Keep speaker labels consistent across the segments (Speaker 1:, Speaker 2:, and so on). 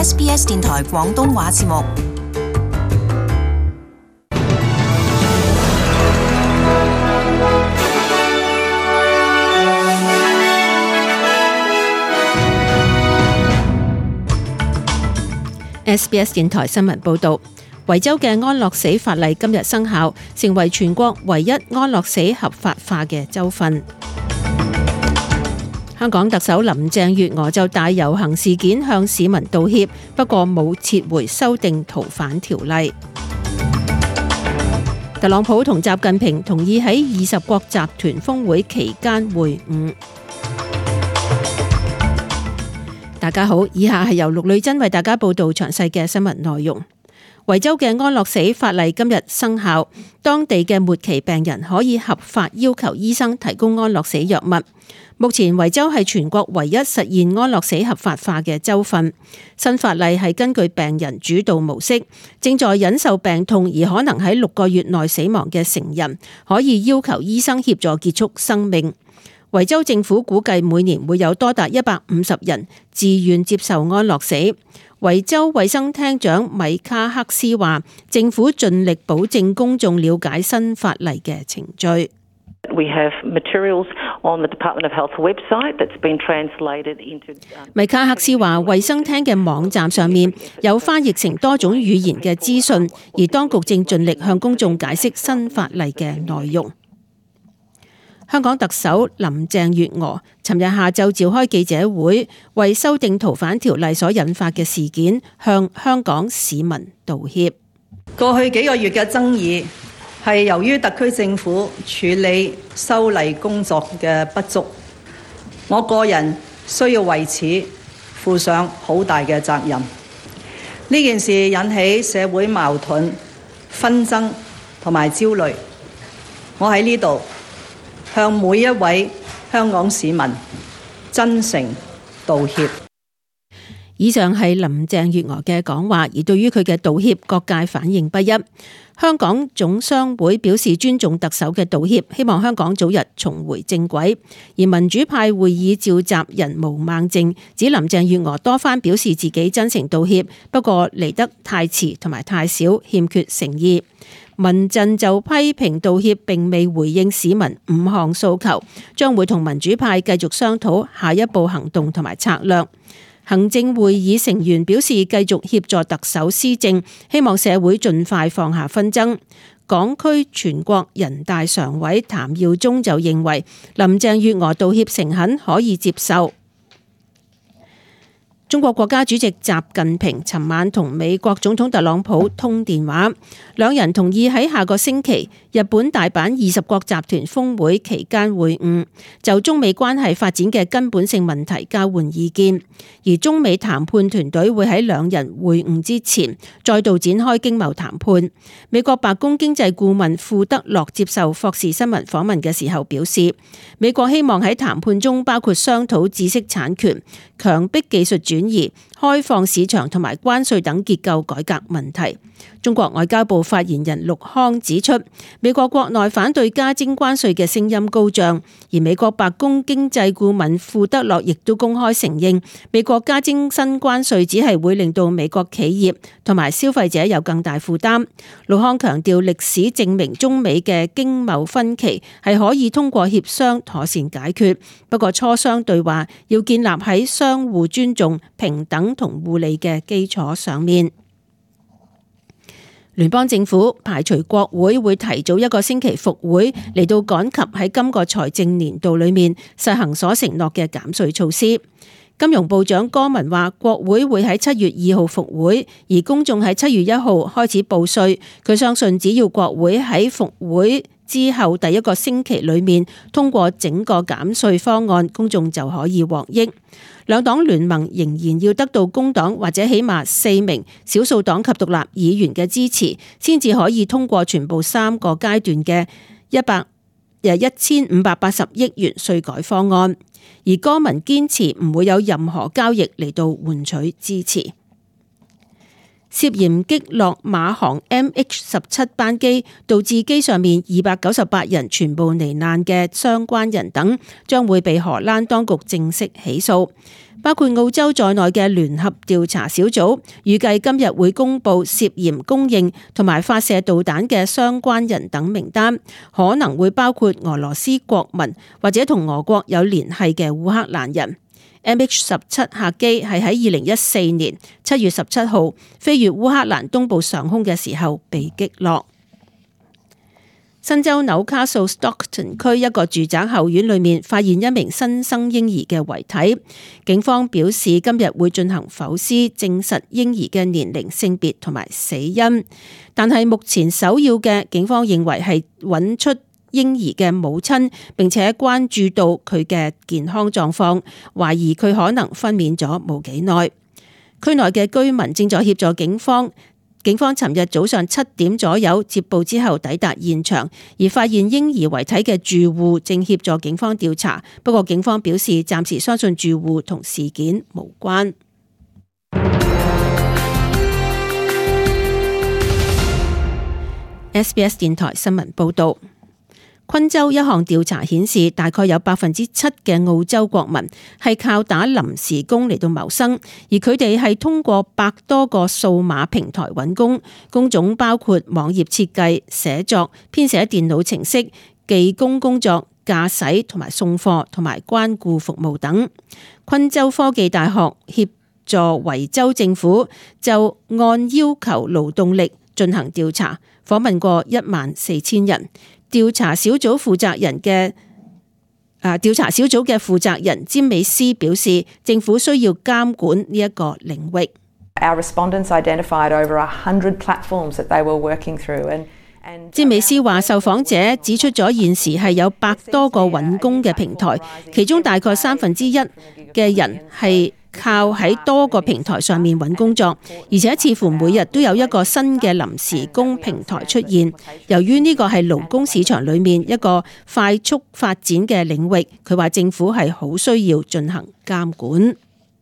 Speaker 1: SBS 電台廣東話節目。
Speaker 2: SBS 電台新聞報導，維州嘅安樂死法例今日生效，成為全國唯一安樂死合法化嘅州份。香港特首林鄭月娥就大遊行事件向市民道歉，不過冇撤回修訂逃犯條例。特朗普同習近平同意喺20國集團峰會期間會晤。大家好，以下係由陸女珍為大家報道詳細嘅新聞內容。維州嘅安樂死法例今日生效，當地嘅末期病人可以合法要求醫生提供安樂死藥物。目前維州係全國唯一實現安樂死合法化嘅州份。新法例係根據病人主導模式，正在忍受病痛而可能喺6個月內死亡嘅成人，可以要求醫生協助結束生命。維州政府估計每年會有多達150人自願接受安樂死。維州衛生廳長米卡克斯話，政府盡力保證公眾了解新法例嘅程序。
Speaker 3: We have materials on the Department of Health website that's been translated into
Speaker 2: 米卡克斯話，衛生廳嘅網站上面有翻譯成多種語言嘅資訊，而當局正盡力向公眾解釋新法例嘅內容。香港特首林鄭月娥尋日下晝召開記者會，為修訂逃犯條例所引發嘅事件向香港市民道歉。
Speaker 4: 過去幾個月嘅爭議係由於特區政府處理修例工作嘅不足，我個人需要為此負上好大嘅責任。呢件事引起社會矛盾、紛爭同埋焦慮，我喺呢度向每一位香港市民真誠道歉。
Speaker 2: 以上係林鄭月娥嘅講話，而對於佢嘅道歉，各界反應不一。香港總商會表示尊重特首嘅道歉，希望香港早日重回正軌。而民主派會議召集人毛孟靜指林鄭月娥多番表示自己真誠道歉，不過嚟得太遲同埋太少，欠缺誠意。民陣就批評道歉並未回應市民5項訴求，將會同民主派繼續商討下一步行動同埋策略。行政會議成員表示繼續協助特首施政，希望社會盡快放下紛爭。港區全國人大常委譚耀宗就認為林鄭月娥道歉誠懇，可以接受。中國國家主席習近平尋晚同美國總統特朗普通電話，兩人同意喺下個星期日本大阪20國集團峰會期間會晤，就中美關係發展嘅根本性問題交換意見。而中美談判團隊會喺兩人會晤之前再度展開經貿談判。美國白宮經濟顧問庫德洛接受霍士新聞訪問嘅時候表示，美國希望喺談判中包括商討知識產權、強迫技術轉移、開放市場同埋關稅等結構改革問題。中國外交部發言人陸康指出，美國國內反對加徵關稅嘅聲音高漲，而美國白宮經濟顧問庫德洛亦都公開承認，美國加徵新關稅只係會令到美國企業同埋消費者有更大負擔。陸康強調，歷史證明中美嘅經貿分歧係可以通過協商妥善解決，不過磋商對話要建立喺相互尊重、平等同互利嘅基礎上面。聯邦政府排除國會會提早1個星期復會，嚟到趕及喺今個財政年度裏面實行所承諾嘅減稅措施。金融部長柯文話，國會會喺7月2號復會，而公眾喺7月1號開始報稅。佢相信只要國會喺復會之後第1個星期裏面通過整個減稅方案，公眾就可以獲益。兩黨聯盟仍然要得到工黨或者起碼4名少數黨及獨立議員嘅支持，先至可以通過全部3個階段嘅1580億元稅改方案。而柯文堅持唔會有任何交易嚟到換取支持。 涉嫌擊落馬航 MH17 班機，導致機上面298人全部罹難嘅相關人等，將會被荷蘭當局正式起訴。包括澳洲在內嘅聯合調查小組預計今日會公布涉嫌供應同埋發射導彈嘅相關人等名單，可能會包括俄羅斯國民或者同俄國有聯繫嘅烏克蘭人。MH17 客機係喺2014年7月17號飛越烏克蘭東部上空嘅時候被擊落。新州紐卡素 Stockton 區一個住宅後院裏面發現一名新生嬰兒嘅遺體，警方表示今日會進行剖屍，證實嬰兒嘅年齡、性別同埋死因。但係目前首要嘅警方認為係揾出嬰兒嘅母親，並且關注到佢嘅健康狀況，懷疑佢可能分娩咗冇幾耐。區內嘅居民正在協助警方。警方尋日早上7點左右接報之後抵達現場，而發現嬰兒遺體嘅住戶正協助警方調查。不過警方表示暫時相信住戶同事件無關。SBS 電台新聞報道。昆州一項調查顯示，大概有7%嘅澳洲國民係靠打臨時工嚟到謀生，而佢哋係通過100多個數碼平台揾工，工種包括網頁設計、寫作、編寫電腦程式、技工工作、駕駛同埋送貨同埋關顧服務等。昆州科技大學協助維州政府就按要求勞動力進行調查，訪問過14000人。調查小組負責人詹美斯表示，政府需要監管呢一個領域。
Speaker 5: Our respondents identified over 100 platforms that they were working through, and
Speaker 2: 詹美斯話，受訪者指出咗現時係有100多個揾工嘅平台，其中大概1/3嘅人係靠喺多個平台上面揾工作，而且似乎每日都有一個新嘅臨時工平台出現。由於呢個係勞工市場裏面一個快速發展嘅領域，佢話政府係好需要進行監管。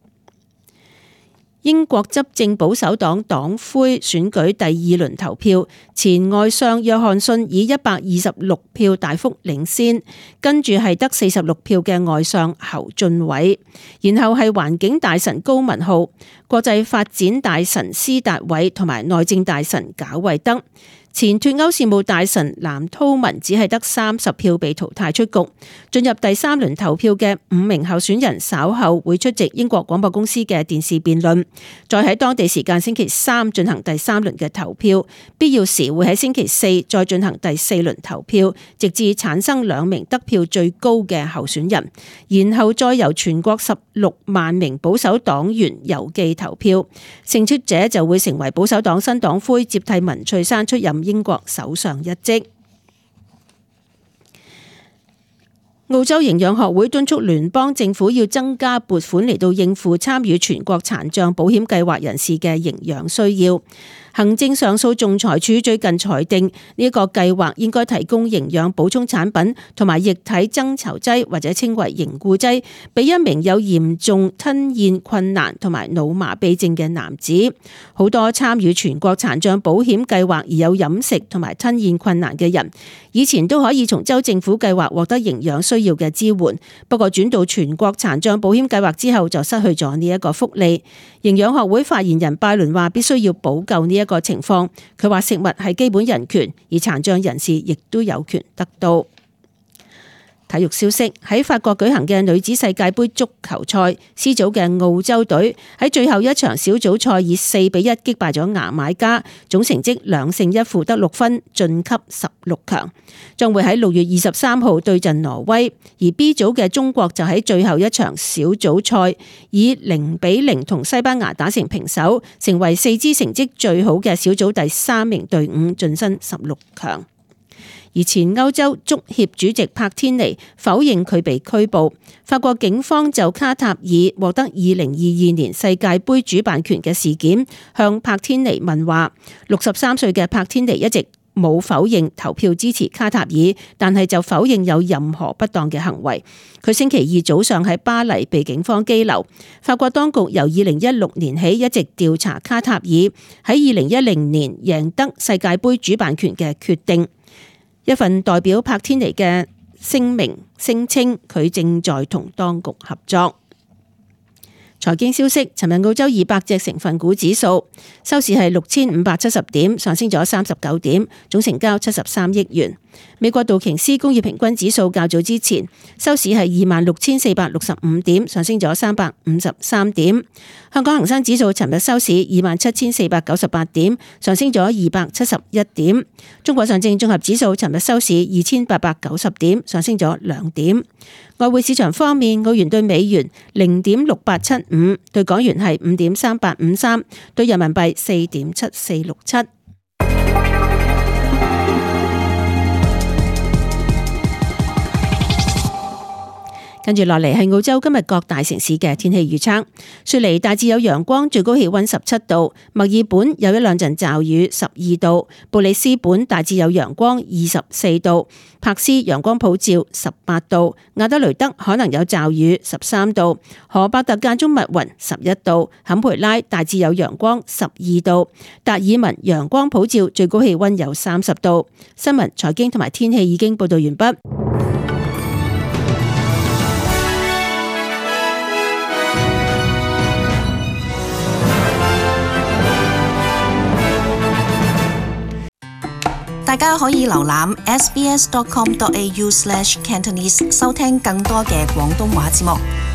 Speaker 2: 英國執政保守黨黨魁選舉第2輪投票，前外相約翰遜以126票大幅領先，跟住係得46票嘅外相侯俊偉，然後係環境大臣高文浩、國際發展大臣施達偉同埋內政大臣賈維德。前脫歐事務大臣藍韜文只係得30票被淘汰出局。進入第3輪投票嘅5名候選人稍後會出席英國廣播公司嘅電視辯論，再喺當地時間星期3進行第3輪嘅投票，必要時會喺星期4再進行第4輪投票，直至產生2名得票最高嘅候選人，然後再由全國16萬名保守黨員郵寄投票，勝出者就會成為保守黨新黨魁，接替文翠珊出任英國首相一職。澳洲營養學會敦促聯邦政府要增加撥款嚟到應付參與全國殘障保險計劃人士嘅營養需要。行政上訴仲裁處最近裁定呢一個計劃應該提供營養補充產品同埋液體增稠劑或者稱為凝固劑，俾一名有嚴重吞咽困難同埋腦麻痹症嘅男子。好多參與全國殘障保險計劃而有飲食同埋吞咽困難嘅人，以前都可以從州政府計劃獲得營養需要嘅支援，不過轉到全國殘障保險計劃之後就失去咗呢一個福利。營養學會發言人拜倫話必須要補救呢一個情況，佢話食物係基本人權，而殘障人士亦都有權得到。體育消息，喺法國舉行嘅女子世界杯足球賽，C 組嘅澳洲隊喺最後一場小組賽以4-1擊敗咗牙買加，總成績2勝1負得6分，晉級16強，將會喺6月23號對陣挪威。而 B 組嘅中國就喺最後一場小組賽以0-0同西班牙打成平手，成為4支成績最好嘅小組第3名隊伍，晉身16強。而前歐洲足協主席柏天尼否認佢被拘捕。法國警方就卡塔爾獲得2022年世界盃主辦權嘅事件向柏天尼問話。63歲嘅柏天尼一直冇否認投票支持卡塔爾，但係就否認有任何不當嘅行為。佢星期二早上喺巴黎被警方羈留。法國當局由2016年起一直調查卡塔爾喺2010年贏得世界盃主辦權嘅決定。一份代表柏天尼嘅聲明聲稱佢正在同當局合作。財經消息，尋日澳洲200隻成分股指數收市係6570點，上升咗39點，總成交73億元。美國道瓊斯工業平均指數較早之前收市係26,465點，上升咗353點。香港恒生指數尋日收市27,498點，上升咗271點。中國上證綜合指數尋日收市2,890點，上升咗2點。外匯市場方面，澳元對美元0.6875，對港元係5.3853，對人民幣4.7467。跟住落嚟係澳洲今日各大城市嘅天氣預測。雪梨大致有陽光，最高氣溫17度；墨爾本有一兩陣驟雨，12度；布里斯本大致有陽光，24度；柏斯陽光普照，18度；亞德雷德可能有驟雨，13度；荷伯特間中密雲，11度；坎培拉大致有陽光，12度；達爾文陽光普照，最高氣溫有30度。新聞、財經同埋天氣已經報道完畢。
Speaker 1: 大家可以瀏覽 sbs.com.au/cantonese 收聽更多嘅廣東話節目。